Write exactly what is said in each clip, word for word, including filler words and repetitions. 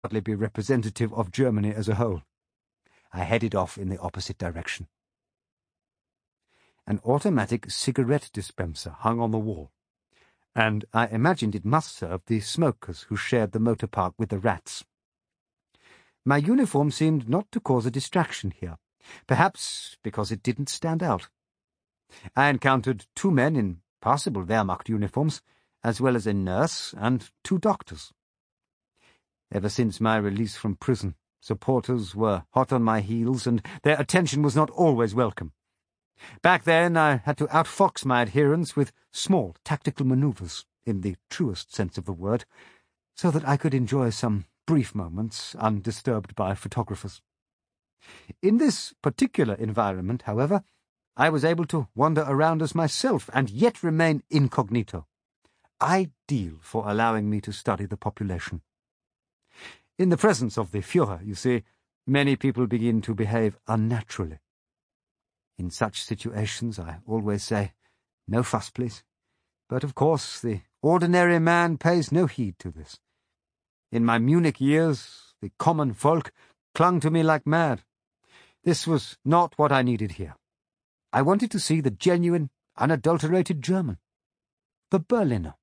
hardly be representative of Germany as a whole. I headed off in the opposite direction. An automatic cigarette dispenser hung on the wall, and I imagined it must serve the smokers who shared the motor park with the rats. My uniform seemed not to cause a distraction here, perhaps because it didn't stand out. I encountered two men in passable Wehrmacht uniforms, as well as a nurse and two doctors. Ever since my release from prison, supporters were hot on my heels, and their attention was not always welcome. Back then I had to outfox my adherents with small tactical manoeuvres, in the truest sense of the word, so that I could enjoy some brief moments undisturbed by photographers. In this particular environment, however, I was able to wander around as myself and yet remain incognito, ideal for allowing me to study the population. In the presence of the Führer, you see, many people begin to behave unnaturally. In such situations, I always say, "No fuss, please." But, of course, the ordinary man pays no heed to this. In my Munich years, the common folk clung to me like mad. This was not what I needed here. I wanted to see the genuine, unadulterated German, the Berliner.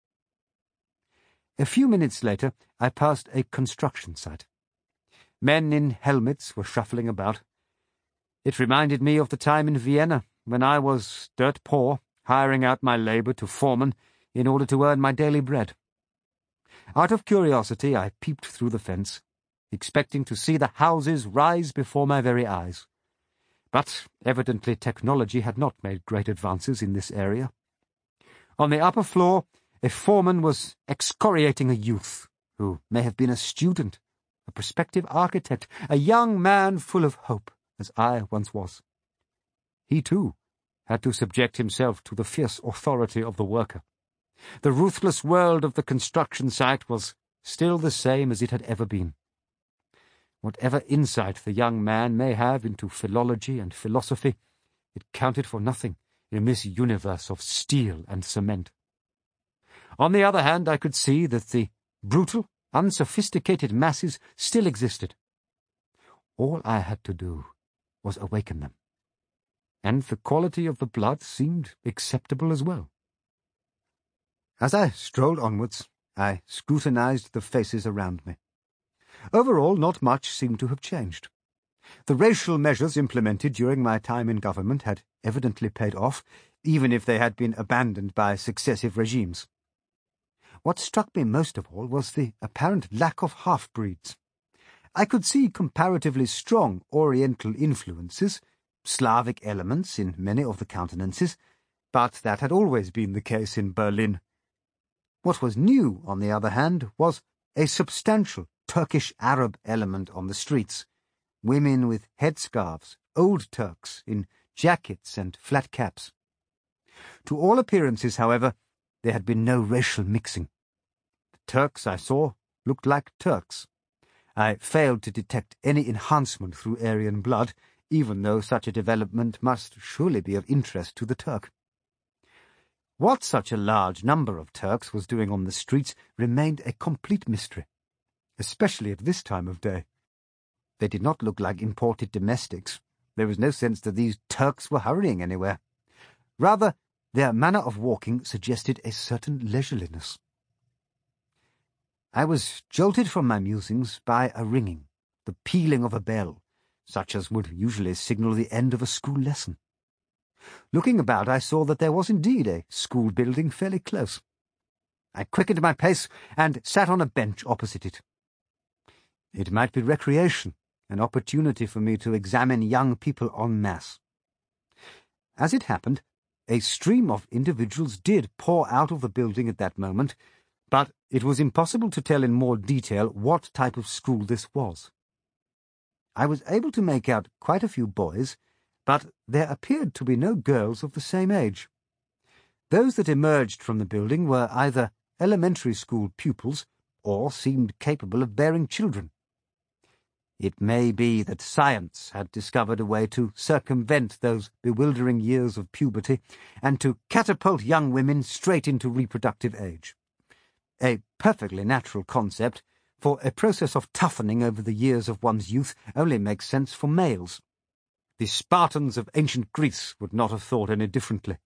A few minutes later, I passed a construction site. Men in helmets were shuffling about. It reminded me of the time in Vienna, when I was dirt poor, hiring out my labour to foremen in order to earn my daily bread. Out of curiosity, I peeped through the fence, expecting to see the houses rise before my very eyes. But evidently technology had not made great advances in this area. On the upper floor, a foreman was excoriating a youth, who may have been a student, a prospective architect, a young man full of hope, as I once was. He, too, had to subject himself to the fierce authority of the worker. The ruthless world of the construction site was still the same as it had ever been. Whatever insight the young man may have into philology and philosophy, it counted for nothing in this universe of steel and cement. On the other hand, I could see that the brutal, unsophisticated masses still existed. All I had to do was awaken them. And the quality of the blood seemed acceptable as well. As I strolled onwards, I scrutinized the faces around me. Overall, not much seemed to have changed. The racial measures implemented during my time in government had evidently paid off, even if they had been abandoned by successive regimes. What struck me most of all was the apparent lack of half-breeds. I could see comparatively strong Oriental influences, Slavic elements in many of the countenances, but that had always been the case in Berlin. What was new, on the other hand, was a substantial Turkish-Arab element on the streets, women with headscarves, old Turks in jackets and flat caps. To all appearances, however, there had been no racial mixing. The Turks I saw looked like Turks. I failed to detect any enhancement through Aryan blood, even though such a development must surely be of interest to the Turk. What such a large number of Turks was doing on the streets remained a complete mystery, especially at this time of day. They did not look like imported domestics. There was no sense that these Turks were hurrying anywhere. Rather, their manner of walking suggested a certain leisureliness. I was jolted from my musings by a ringing, the pealing of a bell, such as would usually signal the end of a school lesson. Looking about, I saw that there was indeed a school building fairly close. I quickened my pace and sat on a bench opposite it. It might be recreation, an opportunity for me to examine young people en masse. As it happened, a stream of individuals did pour out of the building at that moment, but it was impossible to tell in more detail what type of school this was. I was able to make out quite a few boys, but there appeared to be no girls of the same age. Those that emerged from the building were either elementary school pupils or seemed capable of bearing children. It may be that science had discovered a way to circumvent those bewildering years of puberty and to catapult young women straight into reproductive age. A perfectly natural concept, for a process of toughening over the years of one's youth only makes sense for males. The Spartans of ancient Greece would not have thought any differently.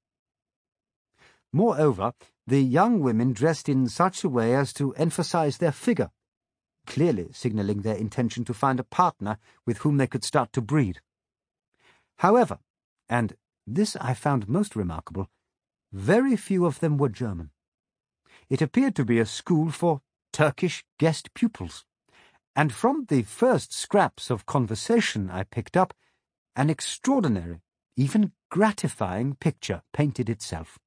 Moreover, the young women dressed in such a way as to emphasize their figure, clearly signalling their intention to find a partner with whom they could start to breed. However, and this I found most remarkable, very few of them were German. It appeared to be a school for Turkish guest pupils, and from the first scraps of conversation I picked up, an extraordinary, even gratifying picture painted itself.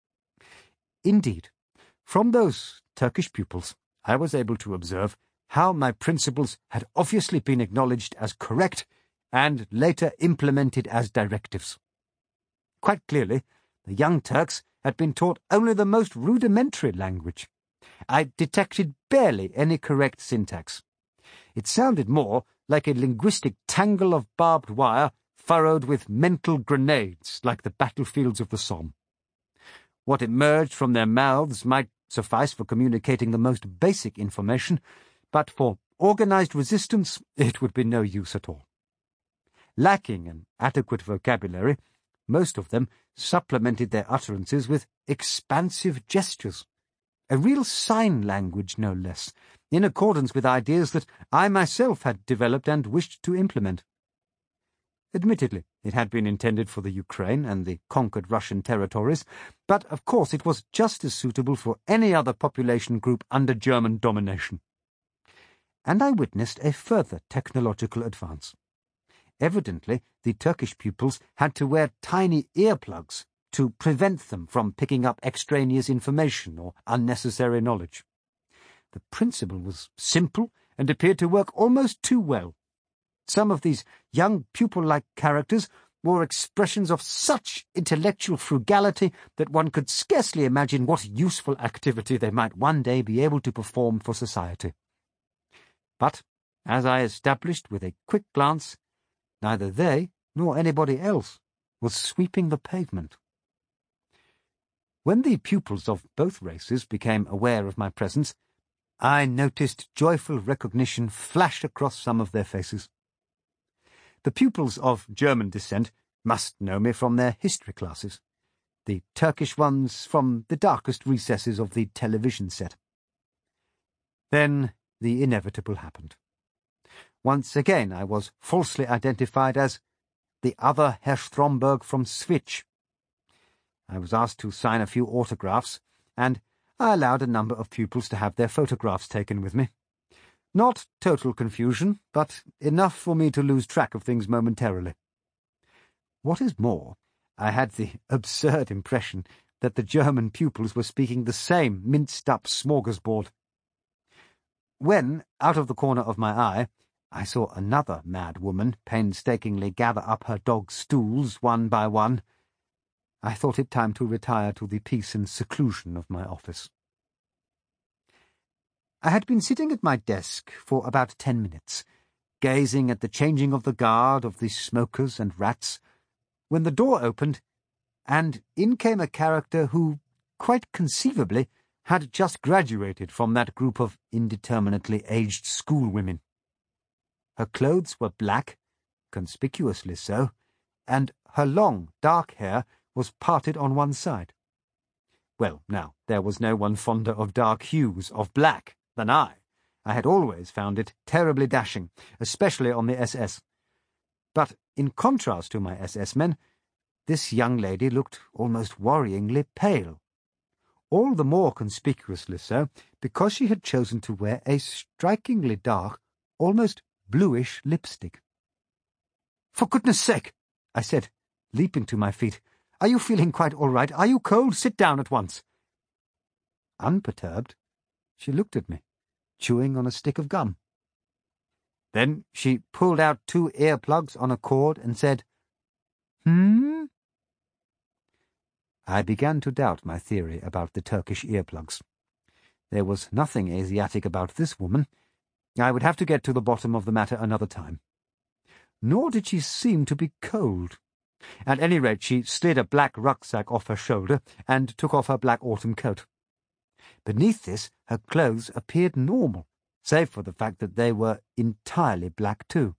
Indeed, from those Turkish pupils, I was able to observe how my principles had obviously been acknowledged as correct and later implemented as directives. Quite clearly, the young Turks had been taught only the most rudimentary language. I detected barely any correct syntax. It sounded more like a linguistic tangle of barbed wire furrowed with mental grenades like the battlefields of the Somme. What emerged from their mouths might suffice for communicating the most basic information, but for organized resistance it would be no use at all. Lacking an adequate vocabulary, most of them supplemented their utterances with expansive gestures, a real sign language no less, in accordance with ideas that I myself had developed and wished to implement. Admittedly, it had been intended for the Ukraine and the conquered Russian territories, but of course it was just as suitable for any other population group under German domination. And I witnessed a further technological advance. Evidently, the Turkish pupils had to wear tiny earplugs to prevent them from picking up extraneous information or unnecessary knowledge. The principle was simple and appeared to work almost too well. Some of these young pupil-like characters wore expressions of such intellectual frugality that one could scarcely imagine what useful activity they might one day be able to perform for society. But, as I established with a quick glance, neither they nor anybody else was sweeping the pavement. When the pupils of both races became aware of my presence, I noticed joyful recognition flash across some of their faces. The pupils of German descent must know me from their history classes, the Turkish ones from the darkest recesses of the television set. Then the inevitable happened. Once again I was falsely identified as the other Herr Stromberg from Switch. I was asked to sign a few autographs, and I allowed a number of pupils to have their photographs taken with me. Not total confusion, but enough for me to lose track of things momentarily. What is more, I had the absurd impression that the German pupils were speaking the same minced-up smorgasbord. When, out of the corner of my eye, I saw another mad woman painstakingly gather up her dog's stools one by one, I thought it time to retire to the peace and seclusion of my office. I had been sitting at my desk for about ten minutes, gazing at the changing of the guard of the smokers and rats, when the door opened, and in came a character who, quite conceivably, had just graduated from that group of indeterminately aged schoolwomen. Her clothes were black, conspicuously so, and her long, dark hair was parted on one side. Well, now, there was no one fonder of dark hues, of black, than I. I had always found it terribly dashing, especially on the S S. But in contrast to my S S men, this young lady looked almost worryingly pale. All the more conspicuously so because she had chosen to wear a strikingly dark, almost bluish lipstick. "For goodness' sake," I said, leaping to my feet, "are you feeling quite all right? Are you cold? Sit down at once." Unperturbed, she looked at me, chewing on a stick of gum. Then she pulled out two earplugs on a cord and said, "Hmm?" I began to doubt my theory about the Turkish earplugs. There was nothing Asiatic about this woman. I would have to get to the bottom of the matter another time. Nor did she seem to be cold. At any rate, she slid a black rucksack off her shoulder and took off her black autumn coat. Beneath this, her clothes appeared normal, save for the fact that they were entirely black too.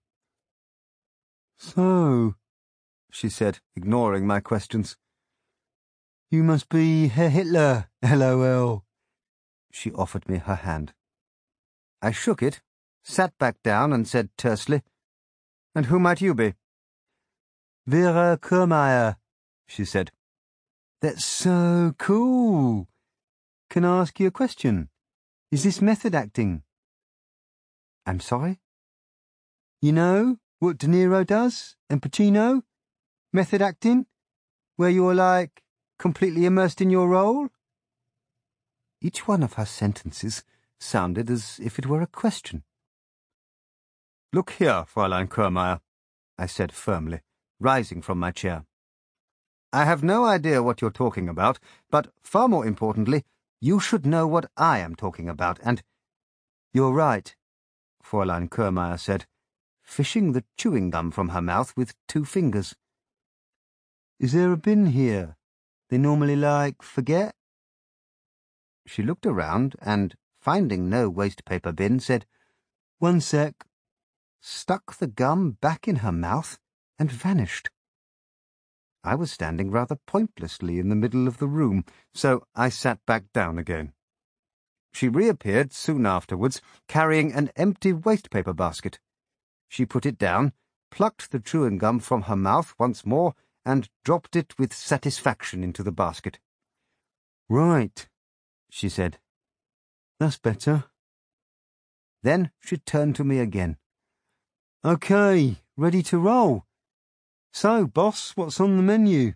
"So," she said, ignoring my questions, "you must be Herr Hitler, LOL. She offered me her hand. I shook it, sat back down and said tersely, "And who might you be?" "Vera Kermeyer," she said. "That's so cool. Can I ask you a question? Is this method acting?" "I'm sorry?" "You know what De Niro does and Pacino? Method acting? Where you're, like, completely immersed in your role?" Each one of her sentences sounded as if it were a question. "Look here, Fräulein Kermeyer," I said firmly, rising from my chair. "I have no idea what you're talking about, but far more importantly, you should know what I am talking about, and—" "You're right," Fräulein Kermeyer said, fishing the chewing gum from her mouth with two fingers. "Is there a bin here? They normally, like, forget?" She looked around and, finding no waste-paper bin, said, "One sec," stuck the gum back in her mouth and vanished. I was standing rather pointlessly in the middle of the room, so I sat back down again. She reappeared soon afterwards, carrying an empty waste-paper basket. She put it down, plucked the chewing gum from her mouth once more, and dropped it with satisfaction into the basket. "Right," she said. "That's better." Then she turned to me again. "Okay, ready to roll. So, boss, what's on the menu?"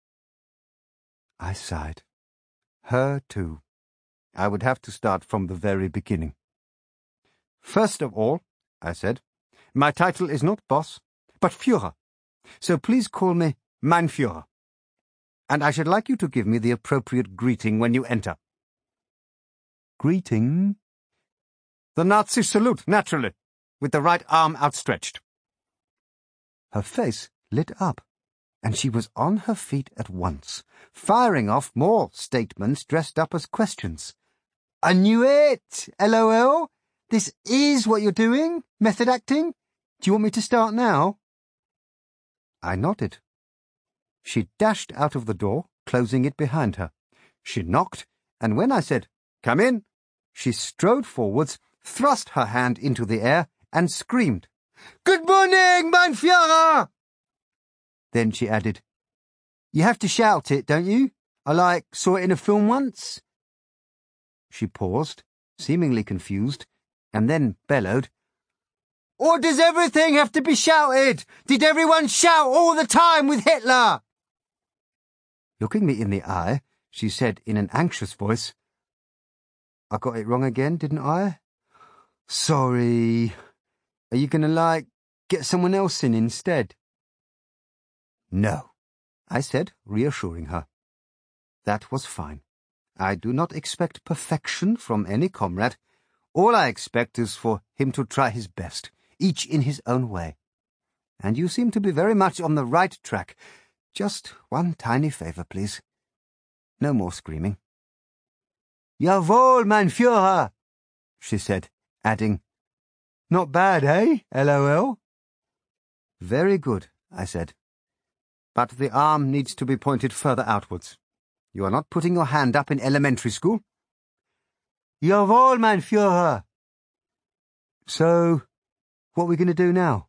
I sighed. Her too. I would have to start from the very beginning. "First of all," I said, "my title is not boss, but Führer, so please call me Mein Führer. And I should like you to give me the appropriate greeting when you enter." "Greeting?" "The Nazi salute, naturally, with the right arm outstretched." Her face lit up, and she was on her feet at once, firing off more statements dressed up as questions. "I knew it! LOL? This is what you're doing? Method acting? Do you want me to start now?" I nodded. She dashed out of the door, closing it behind her. She knocked, and when I said, "Come in," she strode forwards, thrust her hand into the air, and screamed, "Good morning, mein Führer!" Then she added, "You have to shout it, don't you? I, like, saw it in a film once." She paused, seemingly confused, and then bellowed, "Or does everything have to be shouted? Did everyone shout all the time with Hitler?" Looking me in the eye, she said in an anxious voice, "I got it wrong again, didn't I? Sorry. Are you going to, like, get someone else in instead?" "No," I said, reassuring her. That was fine. I do not expect perfection from any comrade. All I expect is for him to try his best, each in his own way. And you seem to be very much on the right track. Just one tiny favour, please. No more screaming." "Jawohl, mein Führer," she said, adding, "Not bad, eh, LOL?" "Very good," I said. "But the arm needs to be pointed further outwards. You are not putting your hand up in elementary school?" "Jawohl, mein Führer." "So, what are we going to do now?"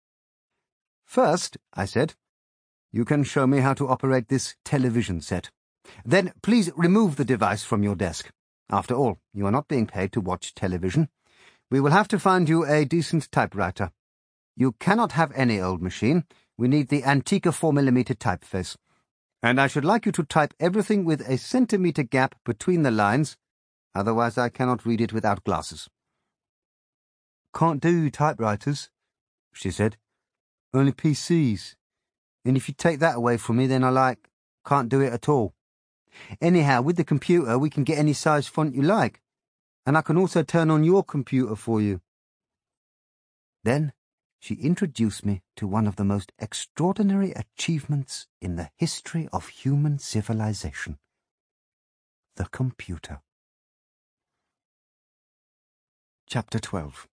"First," I said, "you can show me how to operate this television set. Then please remove the device from your desk. After all, you are not being paid to watch television. We will have to find you a decent typewriter. You cannot have any old machine. We need the Antiqa four millimeter typeface. And I should like you to type everything with a centimetre gap between the lines, otherwise I cannot read it without glasses." "Can't do typewriters," she said. "Only P Cs. And if you take that away from me, then I, like, can't do it at all. Anyhow, with the computer we can get any size font you like, and I can also turn on your computer for you." Then she introduced me to one of the most extraordinary achievements in the history of human civilization: the computer. Chapter twelve.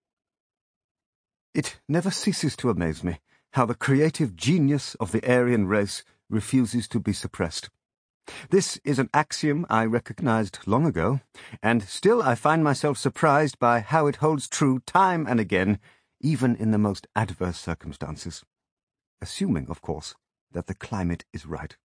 It never ceases to amaze me how the creative genius of the Aryan race refuses to be suppressed. This is an axiom I recognized long ago, and still I find myself surprised by how it holds true time and again, even in the most adverse circumstances. Assuming, of course, that the climate is right.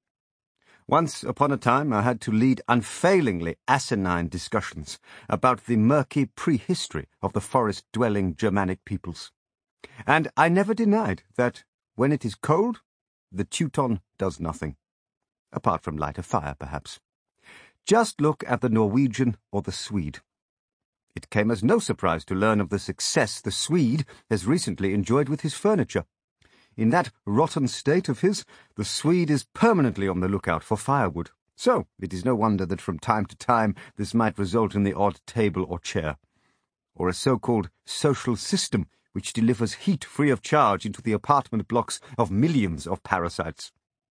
Once upon a time I had to lead unfailingly asinine discussions about the murky prehistory of the forest-dwelling Germanic peoples. And I never denied that, when it is cold, the Teuton does nothing. Apart from light a fire, perhaps. Just look at the Norwegian or the Swede. It came as no surprise to learn of the success the Swede has recently enjoyed with his furniture. In that rotten state of his, the Swede is permanently on the lookout for firewood. So it is no wonder that from time to time this might result in the odd table or chair, or a so-called social system which delivers heat free of charge into the apartment blocks of millions of parasites.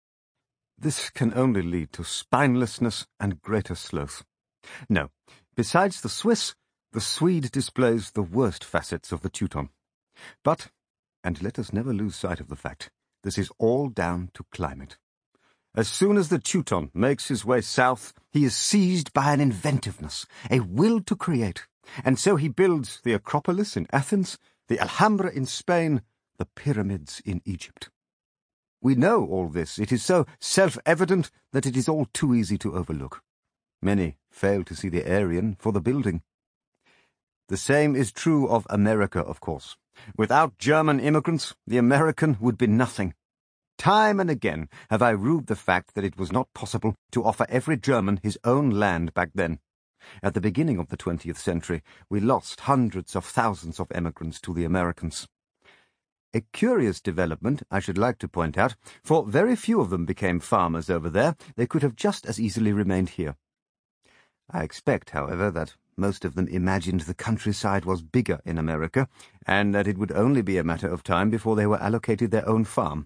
This can only lead to spinelessness and greater sloth. No, besides the Swiss, the Swede displays the worst facets of the Teuton. But, and let us never lose sight of the fact, this is all down to climate. As soon as the Teuton makes his way south, he is seized by an inventiveness, a will to create, and so he builds the Acropolis in Athens, the Alhambra in Spain, the pyramids in Egypt. We know all this. It is so self-evident that it is all too easy to overlook. Many fail to see the Aryan for the building. The same is true of America, of course. Without German immigrants, the American would be nothing. Time and again have I ruled the fact that it was not possible to offer every German his own land back then. At the beginning of the twentieth century, we lost hundreds of thousands of emigrants to the Americans. A curious development, I should like to point out, for very few of them became farmers over there. They could have just as easily remained here. I expect, however, that most of them imagined the countryside was bigger in America, and that it would only be a matter of time before they were allocated their own farm.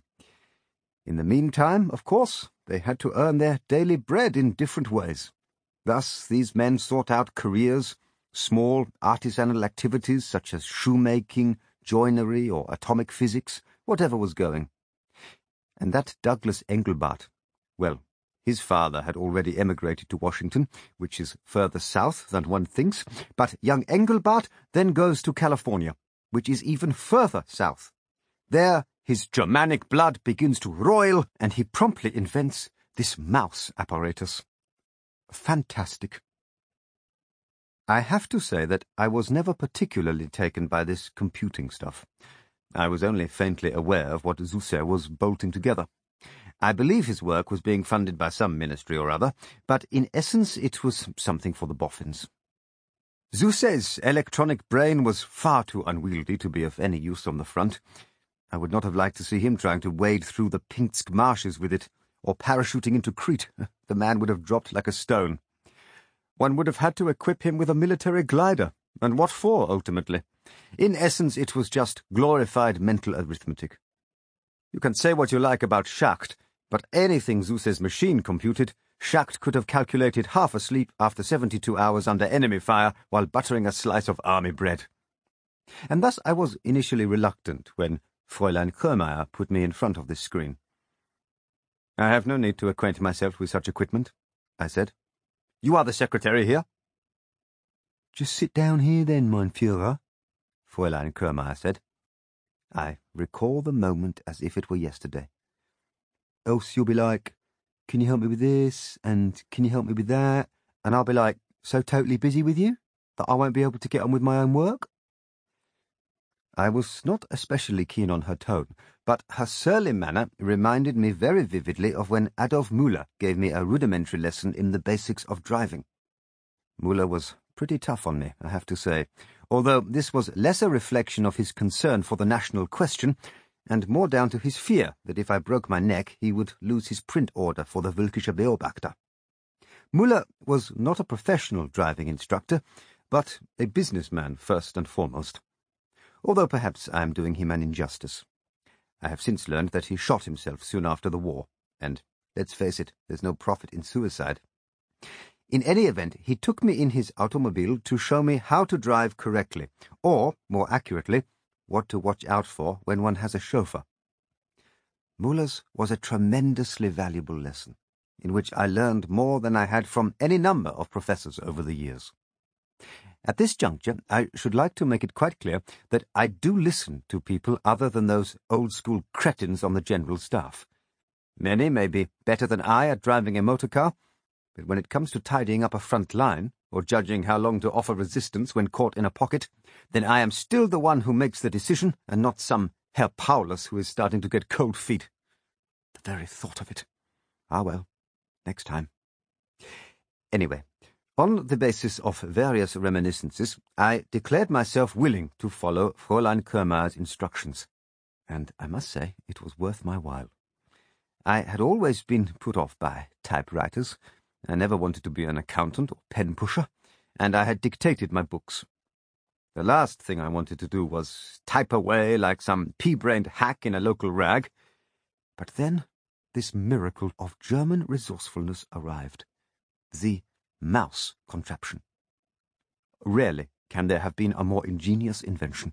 In the meantime, of course, they had to earn their daily bread in different ways. Thus, these men sought out careers, small artisanal activities such as shoemaking, joinery, or atomic physics, whatever was going. And that Douglas Engelbart, well, his father had already emigrated to Washington, which is further south than one thinks, but young Engelbart then goes to California, which is even further south. There, his Germanic blood begins to roil, and he promptly invents this mouse apparatus. Fantastic. I have to say that I was never particularly taken by this computing stuff. I was only faintly aware of what Zuser was bolting together. I believe his work was being funded by some ministry or other, but in essence it was something for the boffins. Zuser's electronic brain was far too unwieldy to be of any use on the front. I would not have liked to see him trying to wade through the Pinsk marshes with it, or parachuting into Crete. The man would have dropped like a stone. One would have had to equip him with a military glider, and what for, ultimately? In essence, it was just glorified mental arithmetic. You can say what you like about Schacht, but anything Zuser's machine computed, Schacht could have calculated half asleep after seventy-two hours under enemy fire while buttering a slice of army bread. And thus I was initially reluctant when Fräulein Krömeyer put me in front of this screen. "I have no need to acquaint myself with such equipment," I said. "You are the secretary here?" "Just sit down here then, mein Führer," Fräulein Krömeyer said. I recall the moment as if it were yesterday. "Else you'll be like, 'Can you help me with this?' and 'Can you help me with that?' and I'll be like, 'So totally busy with you that I won't be able to get on with my own work?'" I was not especially keen on her tone, but her surly manner reminded me very vividly of when Adolf Müller gave me a rudimentary lesson in the basics of driving. Müller was pretty tough on me, I have to say, although this was less a reflection of his concern for the national question, and more down to his fear that if I broke my neck he would lose his print order for the Völkischer Beobachter. Müller was not a professional driving instructor, but a businessman first and foremost. Although perhaps I am doing him an injustice. I have since learned that he shot himself soon after the war, and, let's face it, there's no profit in suicide. In any event, he took me in his automobile to show me how to drive correctly, or, more accurately, what to watch out for when one has a chauffeur. Muller's was a tremendously valuable lesson, in which I learned more than I had from any number of professors over the years. At this juncture, I should like to make it quite clear that I do listen to people other than those old-school cretins on the general staff. Many may be better than I at driving a motor car, but when it comes to tidying up a front line, or judging how long to offer resistance when caught in a pocket, then I am still the one who makes the decision, and not some Herr Paulus who is starting to get cold feet. The very thought of it. Ah well, next time. Anyway, on the basis of various reminiscences, I declared myself willing to follow Fräulein Kermayer's instructions, and I must say it was worth my while. I had always been put off by typewriters. I never wanted to be an accountant or pen-pusher, and I had dictated my books. The last thing I wanted to do was type away like some pea-brained hack in a local rag. But then this miracle of German resourcefulness arrived. The mouse contraption. Rarely can there have been a more ingenious invention.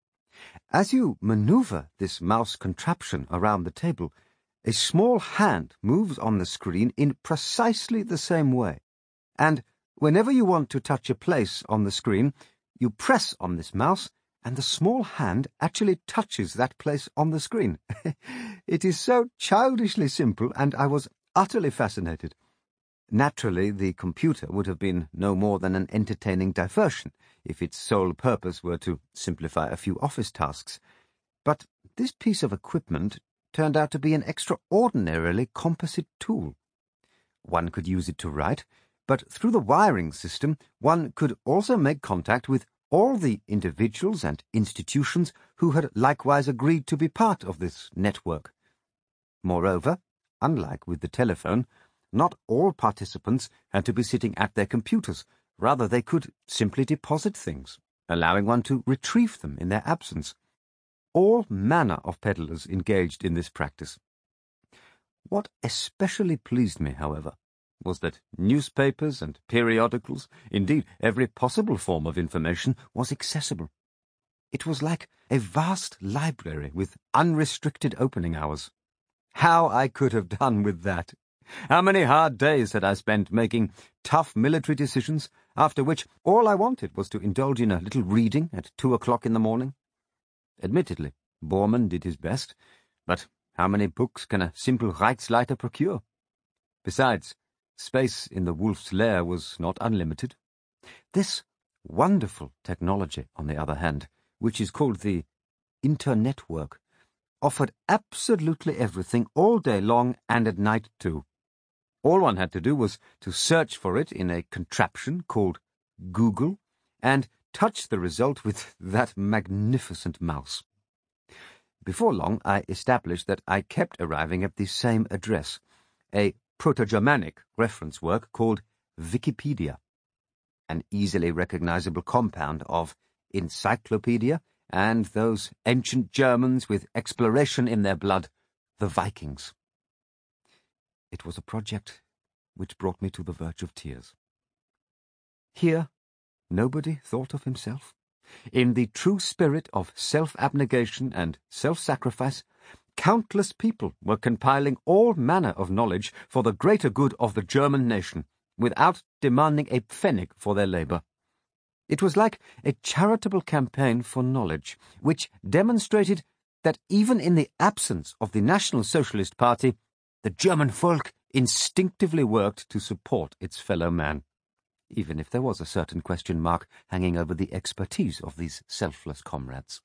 As you maneuver this mouse contraption around the table, a small hand moves on the screen in precisely the same way, and whenever you want to touch a place on the screen, you press on this mouse, and the small hand actually touches that place on the screen. It is so childishly simple, and I was utterly fascinated. Naturally, the computer would have been no more than an entertaining diversion if its sole purpose were to simplify a few office tasks. But this piece of equipment turned out to be an extraordinarily composite tool. One could use it to write, but through the wiring system one could also make contact with all the individuals and institutions who had likewise agreed to be part of this network. Moreover, unlike with the telephone, not all participants had to be sitting at their computers. Rather, they could simply deposit things, allowing one to retrieve them in their absence. All manner of peddlers engaged in this practice. What especially pleased me, however, was that newspapers and periodicals, indeed every possible form of information, was accessible. It was like a vast library with unrestricted opening hours. How I could have done with that! How many hard days had I spent making tough military decisions, after which all I wanted was to indulge in a little reading at two o'clock in the morning? Admittedly, Bormann did his best, but how many books can a simple Reichsleiter procure? Besides, space in the wolf's lair was not unlimited. This wonderful technology, on the other hand, which is called the internetwork, offered absolutely everything all day long and at night too. All one had to do was to search for it in a contraption called Google and touch the result with that magnificent mouse. Before long, I established that I kept arriving at the same address, a Proto-Germanic reference work called Wikipedia, an easily recognizable compound of encyclopedia and those ancient Germans with exploration in their blood, the Vikings. It was a project which brought me to the verge of tears. Here, nobody thought of himself. In the true spirit of self-abnegation and self-sacrifice, countless people were compiling all manner of knowledge for the greater good of the German nation, without demanding a pfennig for their labor. It was like a charitable campaign for knowledge, which demonstrated that even in the absence of the National Socialist Party, the German folk instinctively worked to support its fellow man, even if there was a certain question mark hanging over the expertise of these selfless comrades.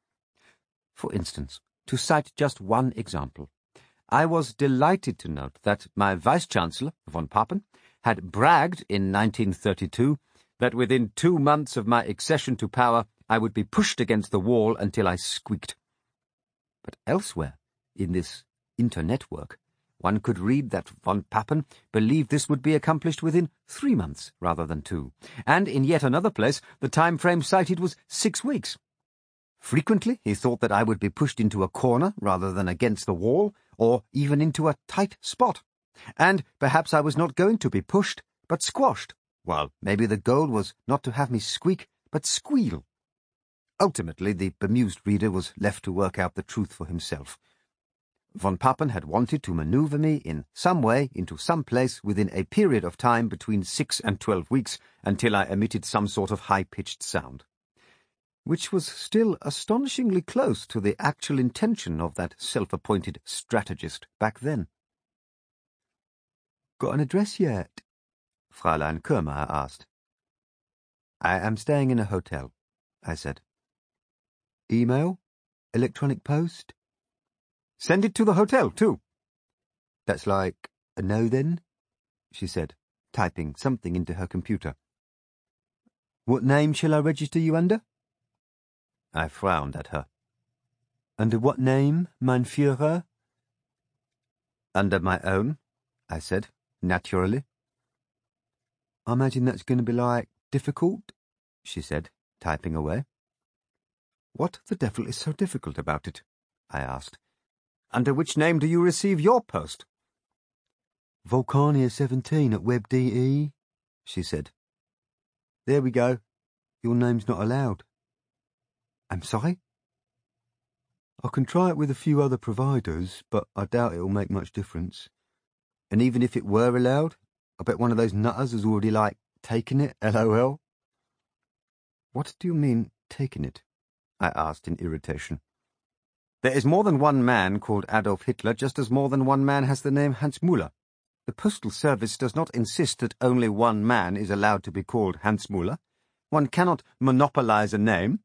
For instance, to cite just one example, I was delighted to note that my Vice-Chancellor, von Papen, had bragged in nineteen thirty-two that within two months of my accession to power I would be pushed against the wall until I squeaked. But elsewhere, in this internetwork, one could read that von Papen believed this would be accomplished within three months rather than two, and in yet another place the time frame cited was six weeks. Frequently he thought that I would be pushed into a corner rather than against the wall, or even into a tight spot, and perhaps I was not going to be pushed, but squashed. Well, maybe the goal was not to have me squeak, but squeal. Ultimately, the bemused reader was left to work out the truth for himself. Von Papen had wanted to manoeuvre me in some way into some place within a period of time between six and twelve weeks until I emitted some sort of high-pitched sound, which was still astonishingly close to the actual intention of that self-appointed strategist back then. "Got an address yet?" Fräulein Kömmer asked. "I am staying in a hotel," I said. "Email? Electronic post?" "Send it to the hotel, too." "That's like a no, then?" she said, typing something into her computer. "What name shall I register you under?" I frowned at her. "Under what name, mein Führer?" "Under my own," I said, naturally. "I imagine that's going to be, like, difficult," she said, typing away. "What the devil is so difficult about it?" I asked. "Under which name do you receive your post?" "Volcania seventeen at WebDE," she said. "There we go. Your name's not allowed." "I'm sorry?" "I can try it with a few other providers, but I doubt it'll make much difference. And even if it were allowed, I bet one of those nutters has already, like, taken it, LOL. "What do you mean, taken it?" I asked in irritation. "There is more than one man called Adolf Hitler, just as more than one man has the name Hans Müller. The Postal Service does not insist that only one man is allowed to be called Hans Müller. One cannot monopolize a name."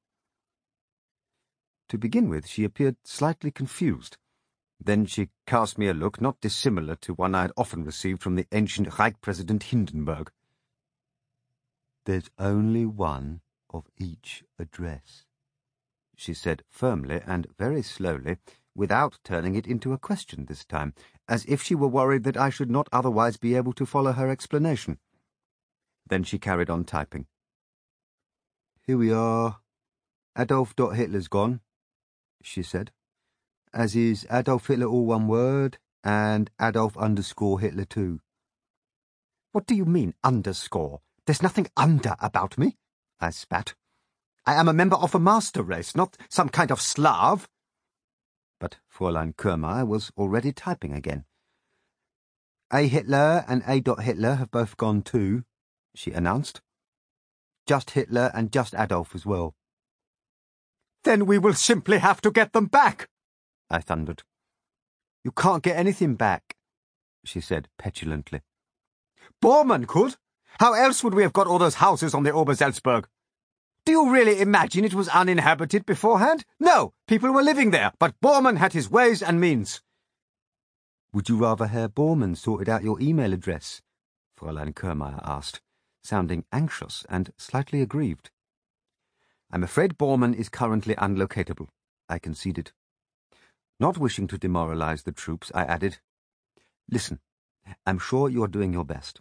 To begin with, she appeared slightly confused. Then she cast me a look not dissimilar to one I had often received from the ancient Reich President Hindenburg. "There's only one of each address," she said firmly and very slowly, without turning it into a question this time, as if she were worried that I should not otherwise be able to follow her explanation. Then she carried on typing. "Here we are. Adolf Hitler's gone," she said, "as is Adolf Hitler all one word, and Adolf underscore Hitler too." "What do you mean, underscore? There's nothing under about me," I spat. "I am a member of a master race, not some kind of Slav." But Fräulein Kömmer was already typing again. "A. Hitler and A. Hitler have both gone too," she announced. "Just Hitler and just Adolf as well." "Then we will simply have to get them back," I thundered. "You can't get anything back," she said petulantly. "Bormann could. How else would we have got all those houses on the Obersalzberg? Do you really imagine it was uninhabited beforehand? No, people were living there, but Bormann had his ways and means." "Would you rather Herr Bormann sorted out your email address?" Fräulein Kömmer asked, sounding anxious and slightly aggrieved. "I'm afraid Bormann is currently unlocatable," I conceded. Not wishing to demoralize the troops, I added, "Listen, I'm sure you are doing your best."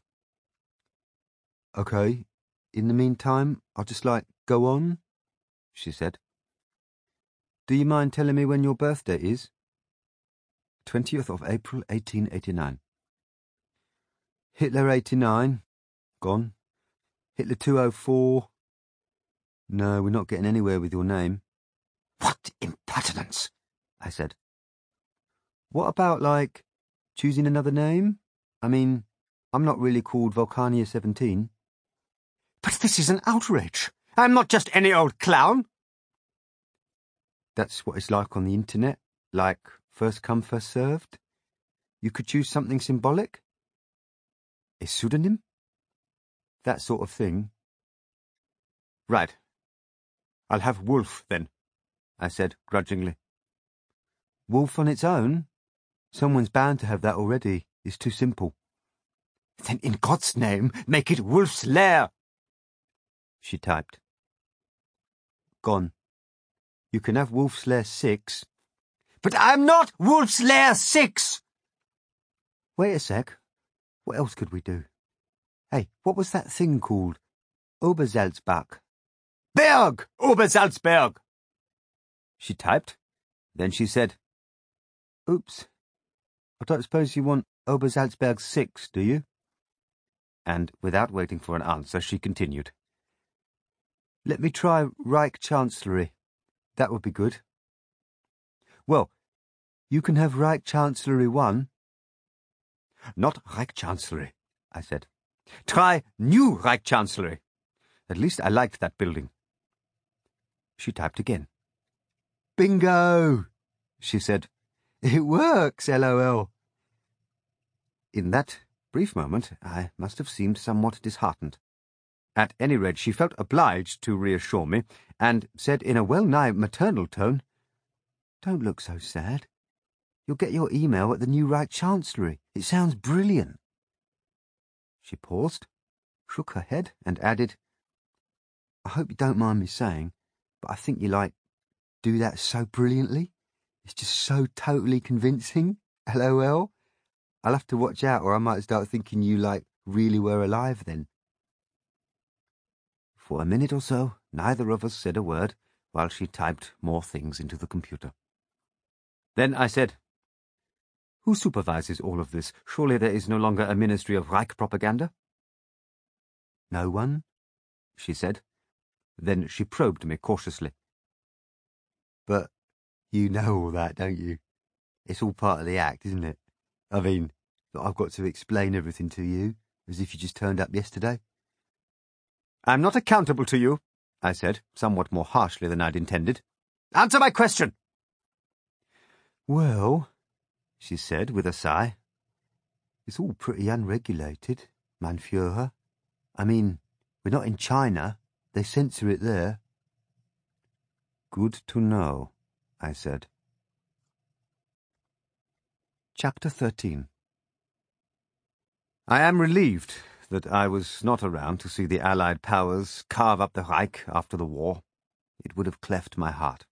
"Okay. In the meantime, I'll just, like, go on," she said. "Do you mind telling me when your birthday is?" twentieth of April, eighteen eighty-nine. Hitler eighty-nine. Gone. Hitler two oh four. No, we're not getting anywhere with your name. "What impertinence!" I said. "What about, like, choosing another name? I mean, I'm not really called Volcania seventeen. "But this is an outrage. I'm not just any old clown." "That's what it's like on the internet, like first come, first served. You could choose something symbolic? A pseudonym? That sort of thing." "Right. I'll have Wolf, then," I said grudgingly. "Wolf on its own? Someone's bound to have that already. It's too simple." "Then in God's name, make it Wolf's Lair," she typed. "Gone. You can have Wolf's Lair six. "But I'm not Wolf's Lair six! "Wait a sec. What else could we do? Hey, what was that thing called? Obersalzbach." "Berg! Obersalzberg!" She typed. Then she said, "Oops. I don't suppose you want Obersalzberg six, do you?" and without waiting for an answer, she continued. Let me try Reich Chancellery. That would be good. Well, you can have Reich Chancellery one. Not Reich Chancellery, I said. Try New Reich Chancellery. At least I liked that building. She typed again. Bingo, she said. It works, LOL. In that brief moment, I must have seemed somewhat disheartened. At any rate, she felt obliged to reassure me, and said in a well-nigh maternal tone, Don't look so sad. You'll get your email at the New Reich Chancellery. It sounds brilliant. She paused, shook her head, and added, I hope you don't mind me saying, but I think you, like, do that so brilliantly. It's just so totally convincing. LOL. I'll have to watch out, or I might start thinking you, like, really were alive then. For a minute or so, neither of us said a word, while she typed more things into the computer. Then I said, Who supervises all of this? Surely there is no longer a Ministry of Reich Propaganda? No one, she said. Then she probed me cautiously. But you know all that, don't you? It's all part of the act, isn't it? I mean, that I've got to explain everything to you, as if you just turned up yesterday. I'm not accountable to you, I said, somewhat more harshly than I'd intended. Answer my question! Well, she said with a sigh, it's all pretty unregulated, mein Führer. I mean, we're not in China. They censor it there. Good to know, I said. Chapter thirteen. I am relieved that I was not around to see the Allied powers carve up the Reich after the war. It would have cleft my heart.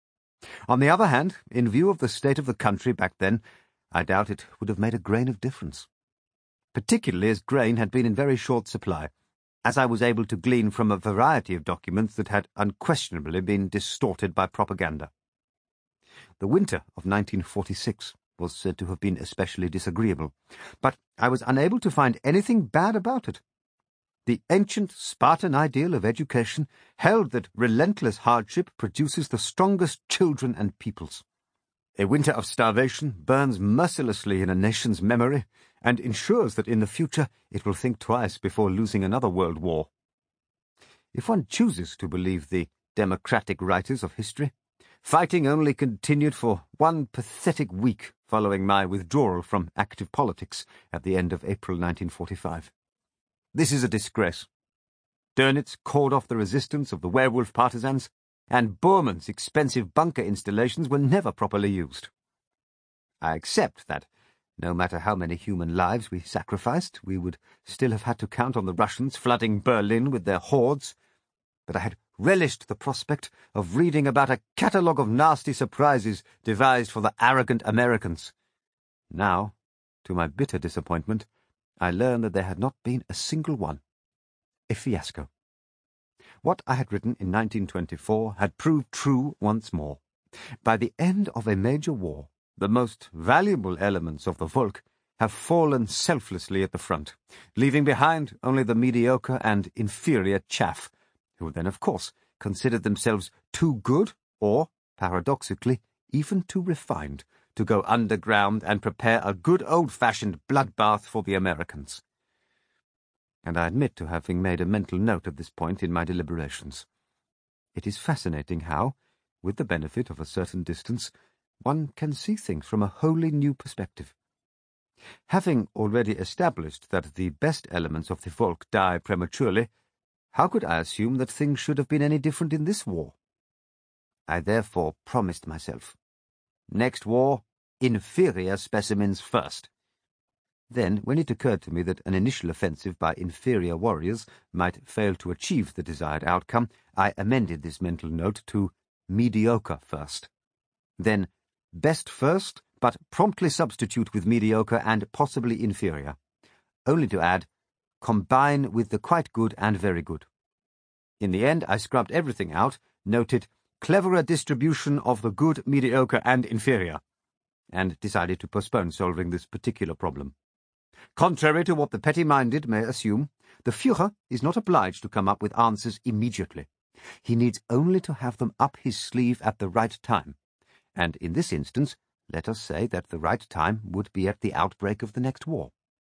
On the other hand, in view of the state of the country back then, I doubt it would have made a grain of difference. Particularly as grain had been in very short supply, as I was able to glean from a variety of documents that had unquestionably been distorted by propaganda. The winter of nineteen forty-six was said to have been especially disagreeable, but I was unable to find anything bad about it. The ancient Spartan ideal of education held that relentless hardship produces the strongest children and peoples. A winter of starvation burns mercilessly in a nation's memory and ensures that in the future it will think twice before losing another world war. If one chooses to believe the democratic writers of history, fighting only continued for one pathetic week following my withdrawal from active politics at the end of April nineteen forty-five. This is a disgrace. Dönitz called off the resistance of the werewolf partisans, and Bormann's expensive bunker installations were never properly used. I accept that, no matter how many human lives we sacrificed, we would still have had to count on the Russians flooding Berlin with their hordes, but I had relished the prospect of reading about a catalogue of nasty surprises devised for the arrogant Americans. Now, to my bitter disappointment, I learned that there had not been a single one. A fiasco. What I had written in nineteen twenty-four had proved true once more. By the end of a major war, the most valuable elements of the Volk have fallen selflessly at the front, leaving behind only the mediocre and inferior chaff, who then, of course, considered themselves too good or, paradoxically, even too refined to go underground and prepare a good old-fashioned bloodbath for the Americans. And I admit to having made a mental note of this point in my deliberations. It is fascinating how, with the benefit of a certain distance, one can see things from a wholly new perspective. Having already established that the best elements of the Volk die prematurely, how could I assume that things should have been any different in this war? I therefore promised myself, next war, inferior specimens first. Then, when it occurred to me that an initial offensive by inferior warriors might fail to achieve the desired outcome, I amended this mental note to mediocre first. Then, best first, but promptly substitute with mediocre and possibly inferior, only to add, combine with the quite good and very good. In the end, I scrubbed everything out, noted cleverer distribution of the good, mediocre, and inferior, and decided to postpone solving this particular problem. Contrary to what the petty-minded may assume, the Führer is not obliged to come up with answers immediately. He needs only to have them up his sleeve at the right time. And in this instance, let us say that the right time would be at the outbreak of the next war.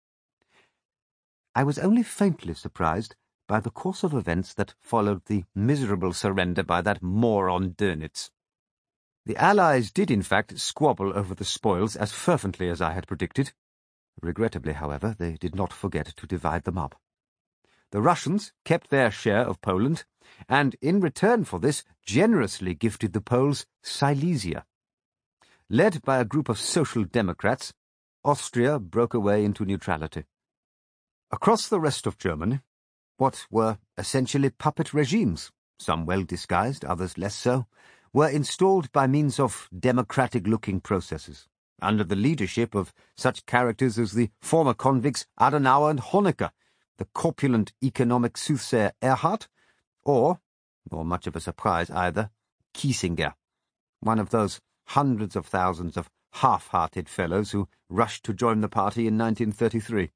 I was only faintly surprised by the course of events that followed the miserable surrender by that moron Dönitz. The Allies did in fact squabble over the spoils as fervently as I had predicted. Regrettably, however, they did not forget to divide them up. The Russians kept their share of Poland, and in return for this generously gifted the Poles Silesia. Led by a group of social democrats, Austria broke away into neutrality. Across the rest of Germany, what were essentially puppet regimes, some well disguised, others less so, were installed by means of democratic-looking processes, under the leadership of such characters as the former convicts Adenauer and Honecker, the corpulent economic soothsayer Erhard, or, nor much of a surprise either, Kiesinger, one of those hundreds of thousands of half-hearted fellows who rushed to join the party in nineteen thirty-three.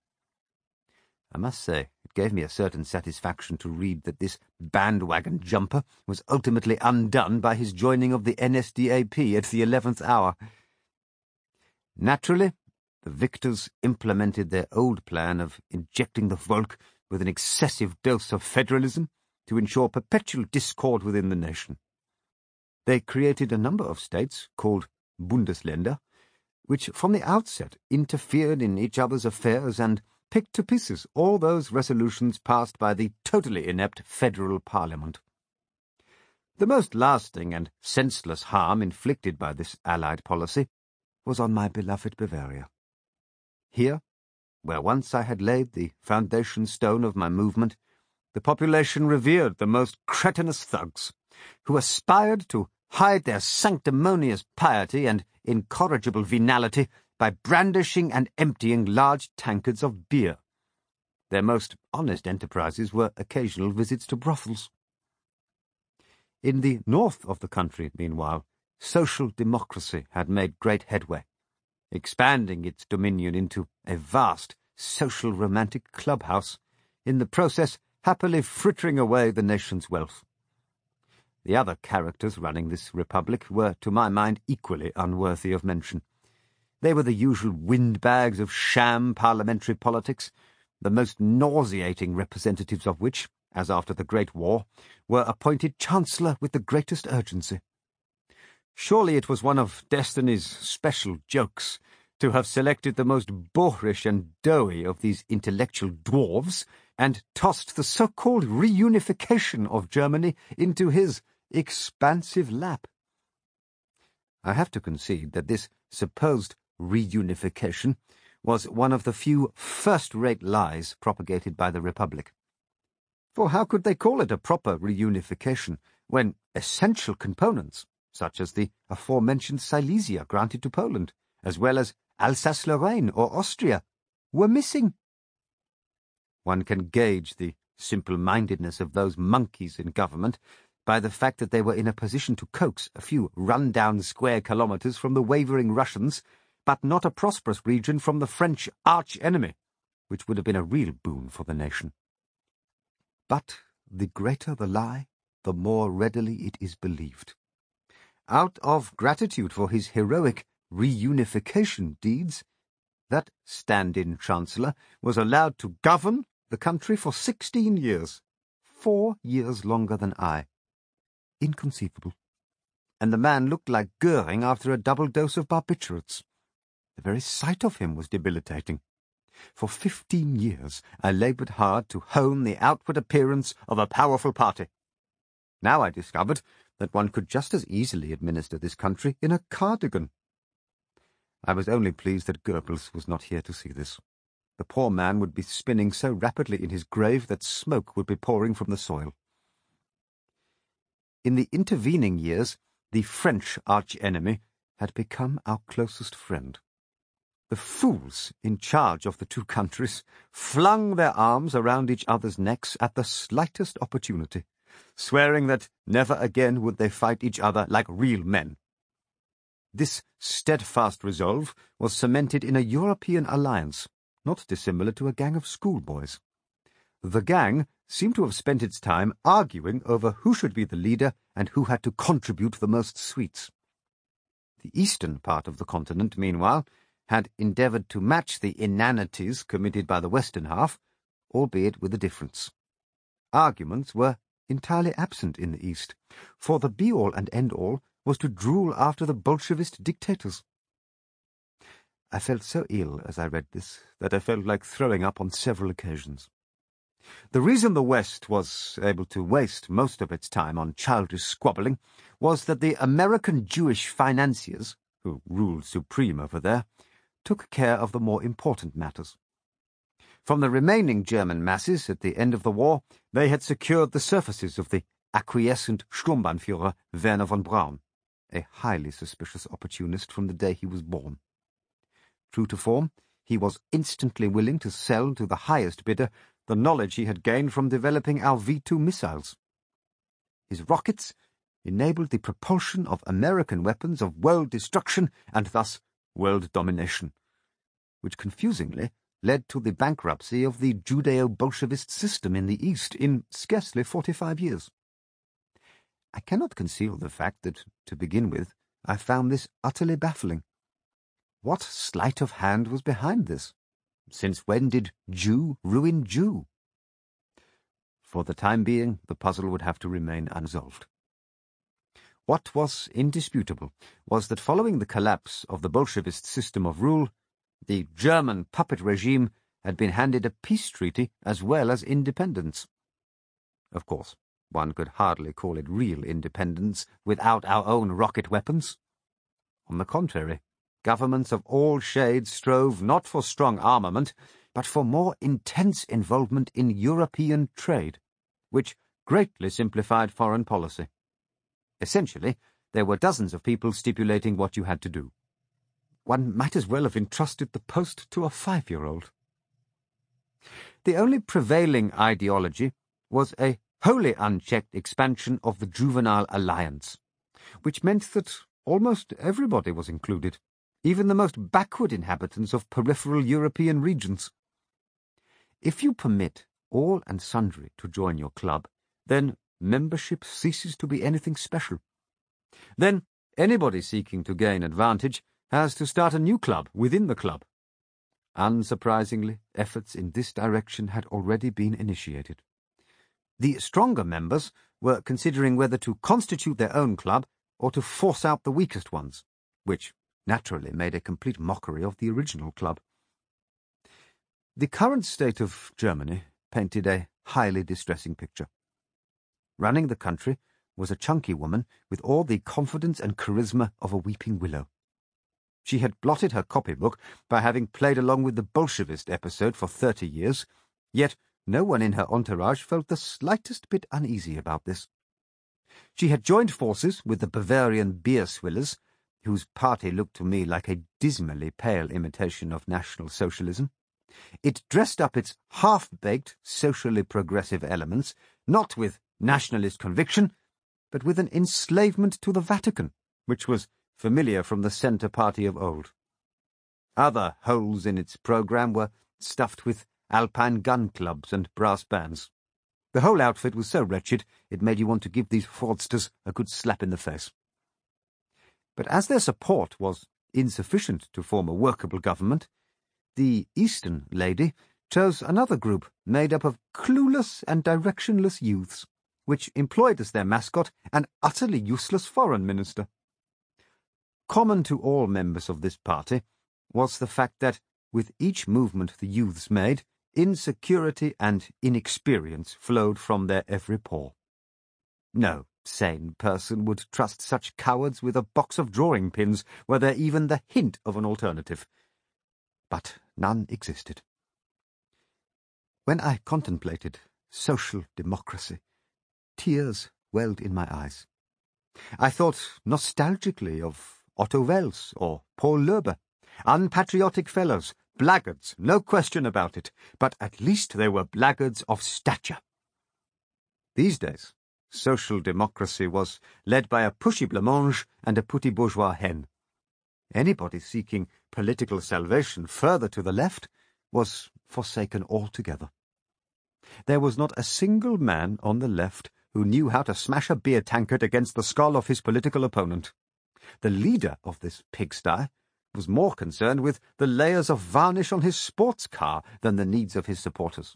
I must say, it gave me a certain satisfaction to read that this bandwagon jumper was ultimately undone by his joining of the N S D A P at the eleventh hour. Naturally, the victors implemented their old plan of injecting the Volk with an excessive dose of federalism to ensure perpetual discord within the nation. They created a number of states, called Bundesländer, which from the outset interfered in each other's affairs and picked to pieces all those resolutions passed by the totally inept federal parliament. The most lasting and senseless harm inflicted by this Allied policy was on my beloved Bavaria. Here, where once I had laid the foundation stone of my movement, the population revered the most cretinous thugs, who aspired to hide their sanctimonious piety and incorrigible venality by brandishing and emptying large tankards of beer. Their most honest enterprises were occasional visits to brothels. In the north of the country, meanwhile, social democracy had made great headway, expanding its dominion into a vast social romantic clubhouse, in the process happily frittering away the nation's wealth. The other characters running this republic were, to my mind, equally unworthy of mention. They were the usual windbags of sham parliamentary politics, the most nauseating representatives of which, as after the Great War, were appointed Chancellor with the greatest urgency. Surely it was one of destiny's special jokes to have selected the most boorish and doughy of these intellectual dwarfs and tossed the so-called reunification of Germany into his expansive lap. I have to concede that this supposed reunification was one of the few first-rate lies propagated by the Republic. For how could they call it a proper reunification when essential components, such as the aforementioned Silesia granted to Poland, as well as Alsace-Lorraine or Austria, were missing? One can gauge the simple-mindedness of those monkeys in government by the fact that they were in a position to coax a few run-down square kilometres from the wavering Russians, but not a prosperous region from the French arch-enemy, which would have been a real boon for the nation. But the greater the lie, the more readily it is believed. Out of gratitude for his heroic reunification deeds, that stand-in chancellor was allowed to govern the country for sixteen years, four years longer than I. Inconceivable. And the man looked like Goering after a double dose of barbiturates. The very sight of him was debilitating. For fifteen years I laboured hard to hone the outward appearance of a powerful party. Now I discovered that one could just as easily administer this country in a cardigan. I was only pleased that Goebbels was not here to see this. The poor man would be spinning so rapidly in his grave that smoke would be pouring from the soil. In the intervening years, the French arch-enemy had become our closest friend. The fools in charge of the two countries flung their arms around each other's necks at the slightest opportunity, swearing that never again would they fight each other like real men. This steadfast resolve was cemented in a European alliance, not dissimilar to a gang of schoolboys. The gang seemed to have spent its time arguing over who should be the leader and who had to contribute the most sweets. The eastern part of the continent, meanwhile, had endeavoured to match the inanities committed by the western half, albeit with a difference. Arguments were entirely absent in the east, for the be-all and end-all was to drool after the Bolshevist dictators. I felt so ill as I read this that I felt like throwing up on several occasions. The reason the West was able to waste most of its time on childish squabbling was that the American Jewish financiers, who ruled supreme over there, took care of the more important matters. From the remaining German masses at the end of the war, they had secured the services of the acquiescent Sturmbannführer Werner von Braun, a highly suspicious opportunist from the day he was born. True to form, he was instantly willing to sell to the highest bidder the knowledge he had gained from developing our V two missiles. His rockets enabled the propulsion of American weapons of world destruction and thus world domination, which confusingly led to the bankruptcy of the Judeo-Bolshevist system in the East in scarcely forty-five years. I cannot conceal the fact that, to begin with, I found this utterly baffling. What sleight of hand was behind this? Since when did Jew ruin Jew? For the time being, the puzzle would have to remain unsolved. What was indisputable was that following the collapse of the Bolshevist system of rule, the German puppet regime had been handed a peace treaty as well as independence. Of course, one could hardly call it real independence without our own rocket weapons. On the contrary, governments of all shades strove not for strong armament, but for more intense involvement in European trade, which greatly simplified foreign policy. Essentially, there were dozens of people stipulating what you had to do. One might as well have entrusted the post to a five-year-old. The only prevailing ideology was a wholly unchecked expansion of the juvenile alliance, which meant that almost everybody was included, even the most backward inhabitants of peripheral European regions. If you permit all and sundry to join your club, then membership ceases to be anything special. Then anybody seeking to gain advantage has to start a new club within the club. Unsurprisingly, efforts in this direction had already been initiated. The stronger members were considering whether to constitute their own club or to force out the weakest ones, which naturally made a complete mockery of the original club. The current state of Germany painted a highly distressing picture. Running the country was a chunky woman with all the confidence and charisma of a weeping willow. She had blotted her copybook by having played along with the Bolshevist episode for thirty years, yet no one in her entourage felt the slightest bit uneasy about this. She had joined forces with the Bavarian beer swillers, whose party looked to me like a dismally pale imitation of National Socialism. It dressed up its half-baked, socially progressive elements, not with nationalist conviction, but with an enslavement to the Vatican, which was familiar from the Centre Party of old. Other holes in its programme were stuffed with alpine gun clubs and brass bands. The whole outfit was so wretched it made you want to give these fraudsters a good slap in the face. But as their support was insufficient to form a workable government, the Eastern lady chose another group made up of clueless and directionless youths, which employed as their mascot an utterly useless foreign minister. Common to all members of this party was the fact that, with each movement the youths made, insecurity and inexperience flowed from their every pore. No sane person would trust such cowards with a box of drawing pins were there even the hint of an alternative. But none existed. When I contemplated social democracy, tears welled in my eyes. I thought nostalgically of Otto Wels or Paul Löbe, unpatriotic fellows, blackguards, no question about it, but at least they were blackguards of stature. These days, social democracy was led by a pushy blancmange and a petit bourgeois hen. Anybody seeking political salvation further to the left was forsaken altogether. There was not a single man on the left who knew how to smash a beer tankard against the skull of his political opponent. The leader of this pigsty was more concerned with the layers of varnish on his sports car than the needs of his supporters.